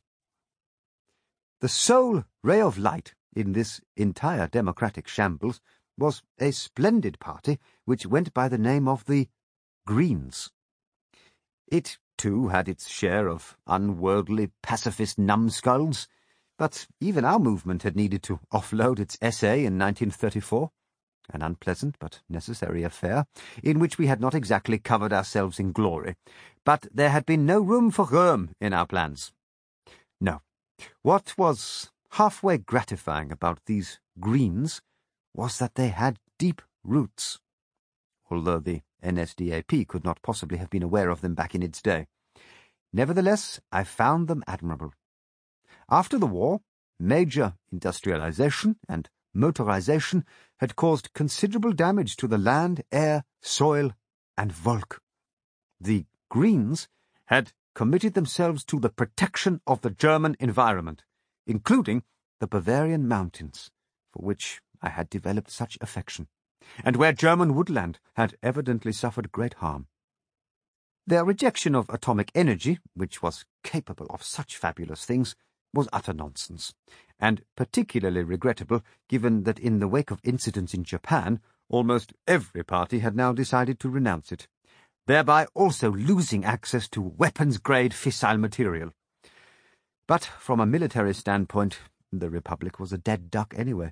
The sole ray of light in this entire democratic shambles was a splendid party which went by the name of the Greens. It, too, had its share of unworldly pacifist numbskulls, but even our movement had needed to offload its essay in nineteen thirty-four, an unpleasant but necessary affair, in which we had not exactly covered ourselves in glory, but there had been no room for Röhm in our plans. No, what was halfway gratifying about these Greens was that they had deep roots, although the N S D A P could not possibly have been aware of them back in its day. Nevertheless, I found them admirable. After the war, major industrialization and motorization had caused considerable damage to the land, air, soil, and Volk. The Greens had committed themselves to the protection of the German environment, including the Bavarian mountains, for which I had developed such affection, and where German woodland had evidently suffered great harm. Their rejection of atomic energy, which was capable of such fabulous things, was utter nonsense, and particularly regrettable given that in the wake of incidents in Japan, almost every party had now decided to renounce it, thereby also losing access to weapons-grade fissile material. But from a military standpoint, the Republic was a dead duck anyway.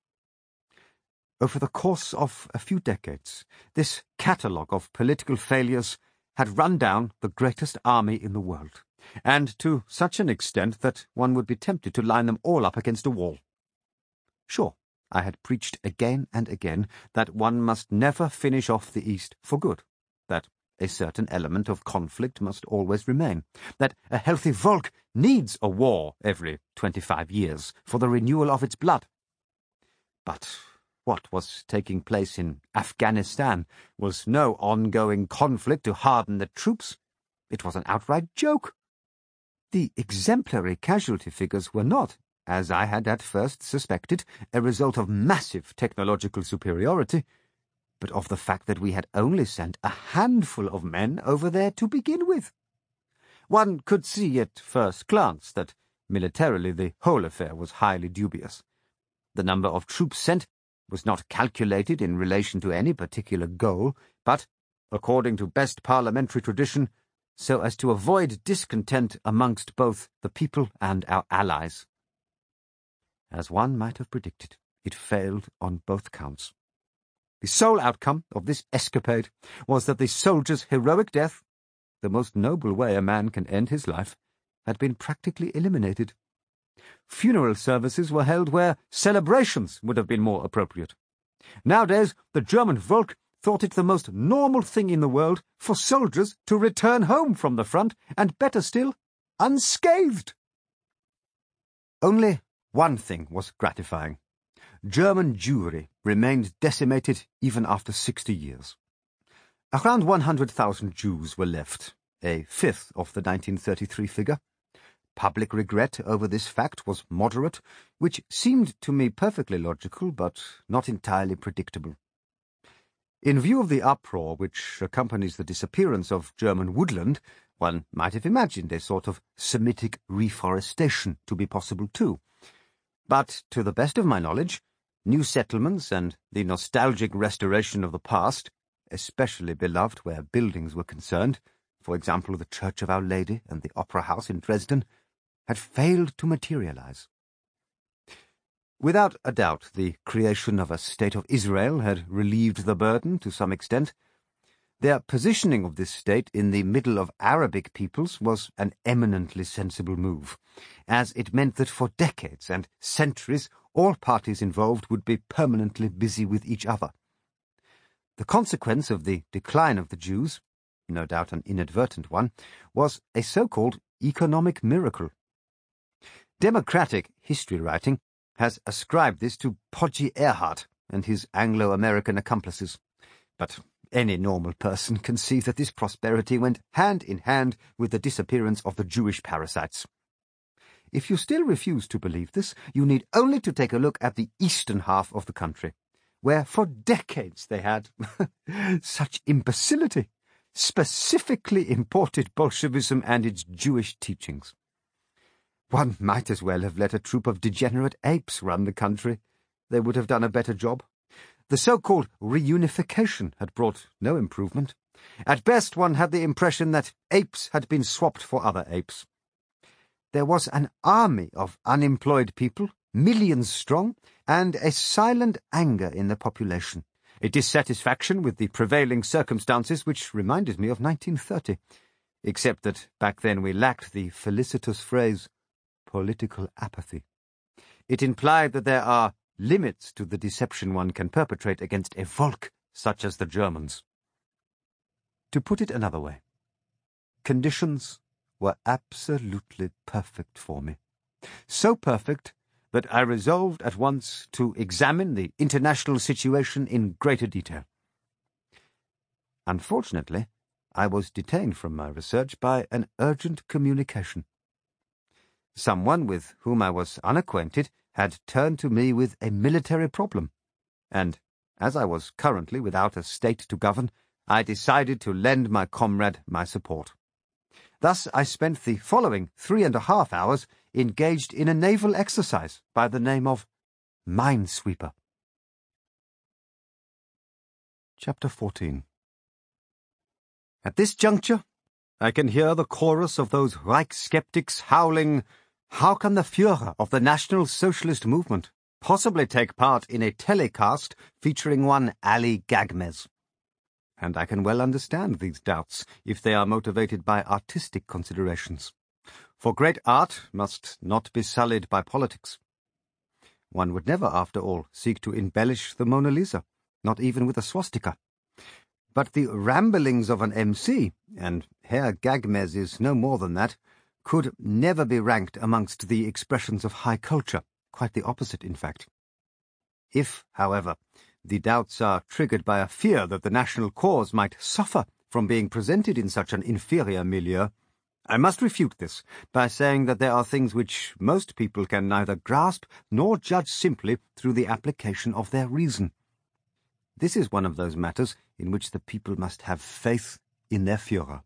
Over the course of a few decades, this catalogue of political failures had run down the greatest army in the world, and to such an extent that one would be tempted to line them all up against a wall. Sure, I had preached again and again that one must never finish off the East for good, that a certain element of conflict must always remain, that a healthy Volk needs a war every twenty-five years for the renewal of its blood. But what was taking place in Afghanistan was no ongoing conflict to harden the troops. It was an outright joke. The exemplary casualty figures were not, as I had at first suspected, a result of massive technological superiority, but of the fact that we had only sent a handful of men over there to begin with. One could see at first glance that militarily the whole affair was highly dubious. The number of troops sent was not calculated in relation to any particular goal, but, according to best parliamentary tradition, so as to avoid discontent amongst both the people and our allies. As one might have predicted, it failed on both counts. The sole outcome of this escapade was that the soldier's heroic death, the most noble way a man can end his life, had been practically eliminated. Funeral services were held where celebrations would have been more appropriate. Nowadays, the German Volk thought it the most normal thing in the world for soldiers to return home from the front, and better still, unscathed. Only one thing was gratifying. German Jewry remained decimated even after sixty years. Around one hundred thousand Jews were left, a fifth of the nineteen thirty-three figure. Public regret over this fact was moderate, which seemed to me perfectly logical, but not entirely predictable. In view of the uproar which accompanies the disappearance of German woodland, one might have imagined a sort of Semitic reforestation to be possible too. But, to the best of my knowledge, new settlements and the nostalgic restoration of the past, especially beloved where buildings were concerned, for example the Church of Our Lady and the Opera House in Dresden, had failed to materialize. Without a doubt, the creation of a State of Israel had relieved the burden to some extent. Their positioning of this state in the middle of Arabic peoples was an eminently sensible move, as it meant that for decades and centuries all parties involved would be permanently busy with each other. The consequence of the decline of the Jews, no doubt an inadvertent one, was a so-called economic miracle. Democratic history writing has ascribed this to Podgy Earhart and his Anglo-American accomplices, but Any normal person can see that this prosperity went hand in hand with the disappearance of the Jewish parasites. If you still refuse to believe this, you need only to take a look at the eastern half of the country, where for decades they had such imbecility, specifically imported Bolshevism and its Jewish teachings. One might as well have let a troop of degenerate apes run the country. They would have done a better job. The so-called reunification had brought no improvement. At best, one had the impression that apes had been swapped for other apes. There was an army of unemployed people, millions strong, and a silent anger in the population, a dissatisfaction with the prevailing circumstances which reminded me of nineteen thirty, except that back then we lacked the felicitous phrase, political apathy. It implied that there are limits to the deception one can perpetrate against a Volk such as the Germans. To put it another way, conditions were absolutely perfect for me. So perfect that I resolved at once to examine the international situation in greater detail. Unfortunately, I was detained from my research by an urgent communication. Someone with whom I was unacquainted had turned to me with a military problem, and, as I was currently without a state to govern, I decided to lend my comrade my support. Thus I spent the following three and a half hours engaged in a naval exercise by the name of Minesweeper. Chapter fourteen. At this juncture, I can hear the chorus of those Reich skeptics howling, "How can the Führer of the National Socialist Movement possibly take part in a telecast featuring one Ali Gagmez?" And I can well understand these doubts if they are motivated by artistic considerations. For great art must not be sullied by politics. One would never, after all, seek to embellish the Mona Lisa, not even with a swastika. But the ramblings of an M C, and Herr Gagmez is no more than that, could never be ranked amongst the expressions of high culture, quite the opposite, in fact. If, however, the doubts are triggered by a fear that the national cause might suffer from being presented in such an inferior milieu, I must refute this by saying that there are things which most people can neither grasp nor judge simply through the application of their reason. This is one of those matters in which the people must have faith in their Führer.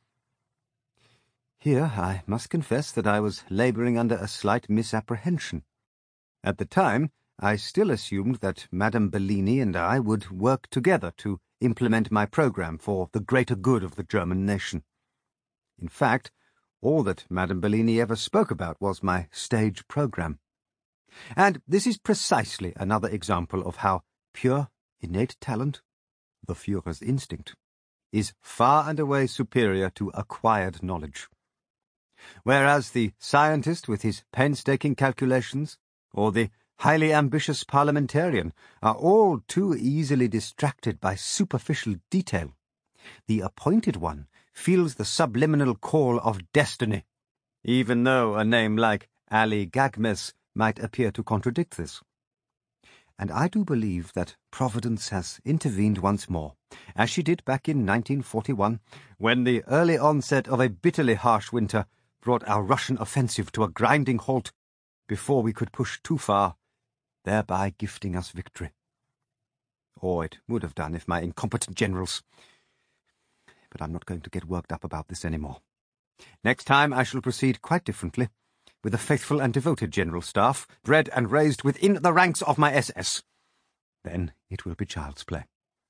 Here I must confess that I was labouring under a slight misapprehension. At the time, I still assumed that Madame Bellini and I would work together to implement my programme for the greater good of the German nation. In fact, all that Madame Bellini ever spoke about was my stage programme. And this is precisely another example of how pure, innate talent, the Führer's instinct, is far and away superior to acquired knowledge. Whereas the scientist with his painstaking calculations, or the highly ambitious parliamentarian, are all too easily distracted by superficial detail, the appointed one feels the subliminal call of destiny, even though a name like Ali Gagmez might appear to contradict this. And I do believe that Providence has intervened once more, as she did back in nineteen forty-one, when the early onset of a bitterly harsh winter brought our Russian offensive to a grinding halt before we could push too far, thereby gifting us victory. Or it would have done if my incompetent generals... But I'm not going to get worked up about this any more. Next time I shall proceed quite differently, with a faithful and devoted general staff, bred and raised within the ranks of my S S. Then it will be child's play.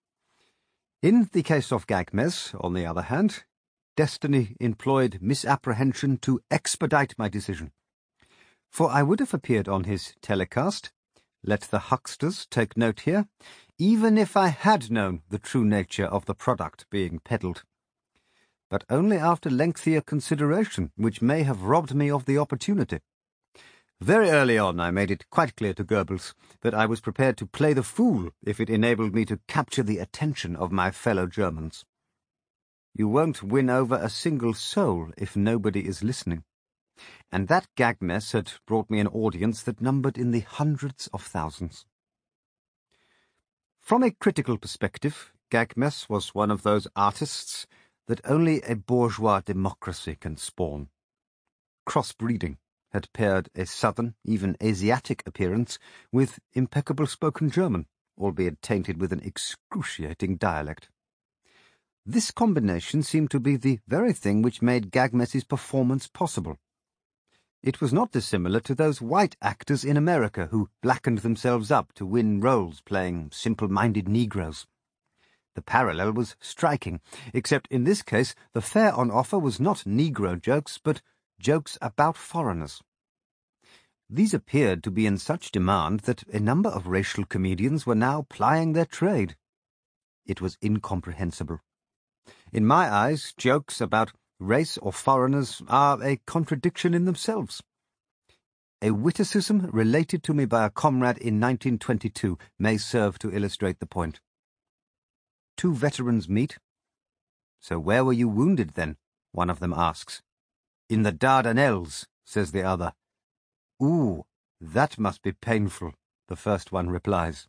In the case of Gagmez, on the other hand, destiny employed misapprehension to expedite my decision. For I would have appeared on his telecast, let the hucksters take note here, even if I had known the true nature of the product being peddled. But only after lengthier consideration, which may have robbed me of the opportunity. Very early on I made it quite clear to Goebbels that I was prepared to play the fool if it enabled me to capture the attention of my fellow Germans. You won't win over a single soul if nobody is listening. And that Gagmez had brought me an audience that numbered in the hundreds of thousands. From a critical perspective, Gagmes was one of those artists that only a bourgeois democracy can spawn. Crossbreeding had paired a southern, even Asiatic appearance with impeccable spoken German, albeit tainted with an excruciating dialect. This combination seemed to be the very thing which made Gagmes's performance possible. It was not dissimilar to those white actors in America who blackened themselves up to win roles playing simple-minded Negroes. The parallel was striking, except in this case the fare on offer was not Negro jokes, but jokes about foreigners. These appeared to be in such demand that a number of racial comedians were now plying their trade. It was incomprehensible. In my eyes, jokes about race or foreigners are a contradiction in themselves. A witticism related to me by a comrade in nineteen twenty-two may serve to illustrate the point. Two veterans meet. "So where were you wounded, then?" one of them asks. "In the Dardanelles," says the other. "Ooh, that must be painful," the first one replies.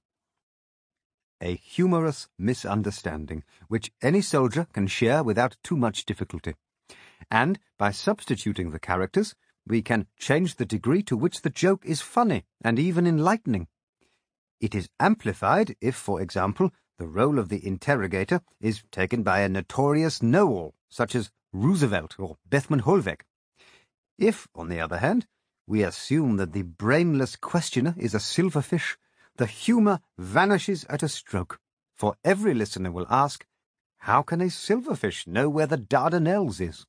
A humorous misunderstanding, which any soldier can share without too much difficulty. And, by substituting the characters, we can change the degree to which the joke is funny and even enlightening. It is amplified if, for example, the role of the interrogator is taken by a notorious know-all, such as Roosevelt or Bethmann Hollweg. If, on the other hand, we assume that the brainless questioner is a silverfish, the humour vanishes at a stroke, for every listener will ask, how can a silverfish know where the Dardanelles is?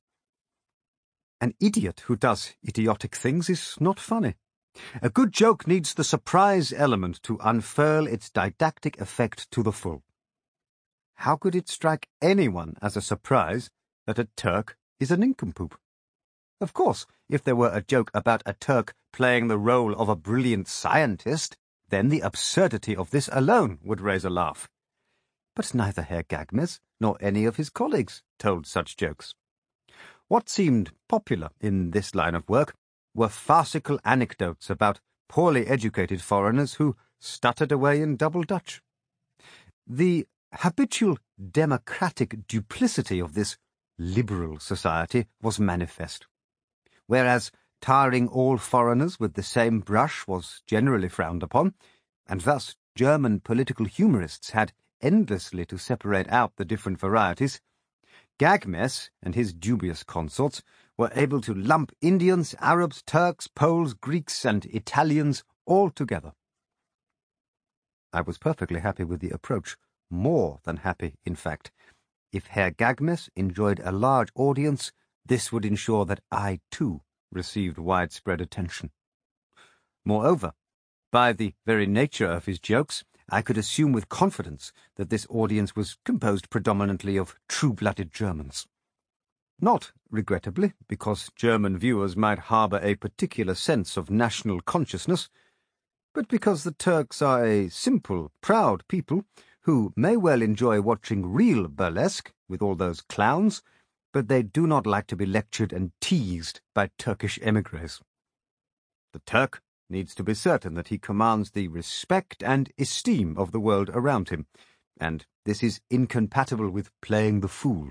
An idiot who does idiotic things is not funny. A good joke needs the surprise element to unfurl its didactic effect to the full. How could it strike anyone as a surprise that a Turk is a nincompoop? Of course, if there were a joke about a Turk playing the role of a brilliant scientist, then the absurdity of this alone would raise a laugh. But neither Herr Gagmes nor any of his colleagues told such jokes. What seemed popular in this line of work were farcical anecdotes about poorly educated foreigners who stuttered away in double Dutch. The habitual democratic duplicity of this liberal society was manifest. Whereas tarring all foreigners with the same brush was generally frowned upon, and thus German political humorists had endlessly to separate out the different varieties, Gagmes and his dubious consorts were able to lump Indians, Arabs, Turks, Poles, Greeks, and Italians all together. I was perfectly happy with the approach, more than happy, in fact. If Herr Gagmes enjoyed a large audience, this would ensure that I, too, received widespread attention. Moreover, by the very nature of his jokes, I could assume with confidence that this audience was composed predominantly of true-blooded Germans. Not, regrettably, because German viewers might harbour a particular sense of national consciousness, but because the Turks are a simple, proud people who may well enjoy watching real burlesque with all those clowns, but they do not like to be lectured and teased by Turkish émigrés. The Turk needs to be certain that he commands the respect and esteem of the world around him, and this is incompatible with playing the fool.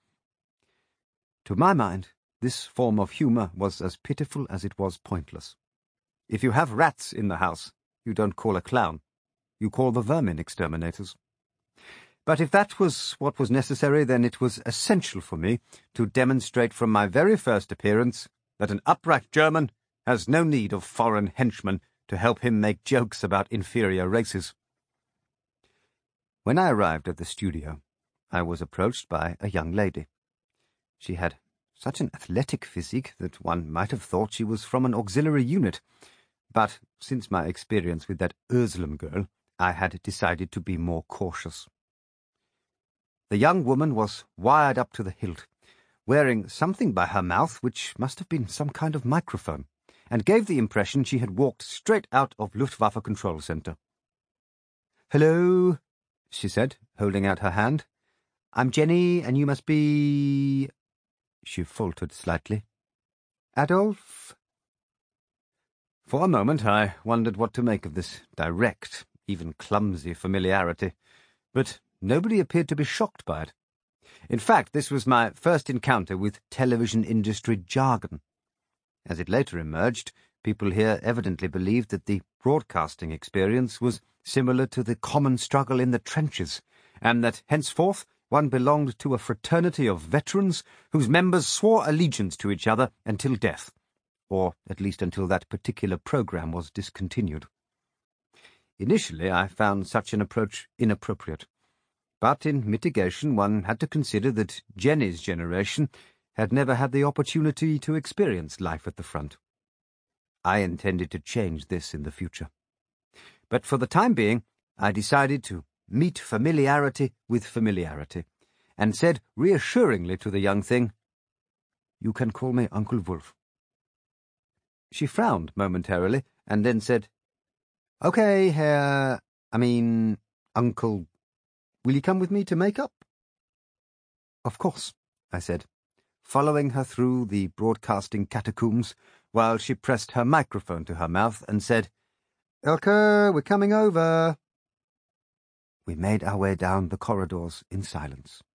To my mind, this form of humour was as pitiful as it was pointless. If you have rats in the house, you don't call a clown. You call the vermin exterminators. But if that was what was necessary, then it was essential for me to demonstrate from my very first appearance that an upright German has no need of foreign henchmen to help him make jokes about inferior races. When I arrived at the studio, I was approached by a young lady. She had such an athletic physique that one might have thought she was from an auxiliary unit, but since my experience with that Özlem girl, I had decided to be more cautious. The young woman was wired up to the hilt, wearing something by her mouth which must have been some kind of microphone, and gave the impression she had walked straight out of Luftwaffe Control Center. "Hello," she said, holding out her hand. "I'm Jenny, and you must be—" She faltered slightly. "Adolf?" For a moment I wondered what to make of this direct, even clumsy familiarity, but nobody appeared to be shocked by it. In fact, this was my first encounter with television industry jargon. As it later emerged, people here evidently believed that the broadcasting experience was similar to the common struggle in the trenches, and that henceforth one belonged to a fraternity of veterans whose members swore allegiance to each other until death, or at least until that particular program was discontinued. Initially, I found such an approach inappropriate, but in mitigation one had to consider that Jenny's generation had never had the opportunity to experience life at the front. I intended to change this in the future. But for the time being, I decided to meet familiarity with familiarity, and said reassuringly to the young thing, "You can call me Uncle Wolf." She frowned momentarily, and then said, "Okay, Herr, I mean, Uncle, will you come with me to make-up?" "Of course," I said, following her through the broadcasting catacombs, while she pressed her microphone to her mouth and said, "Elke, we're coming over." We made our way down the corridors in silence.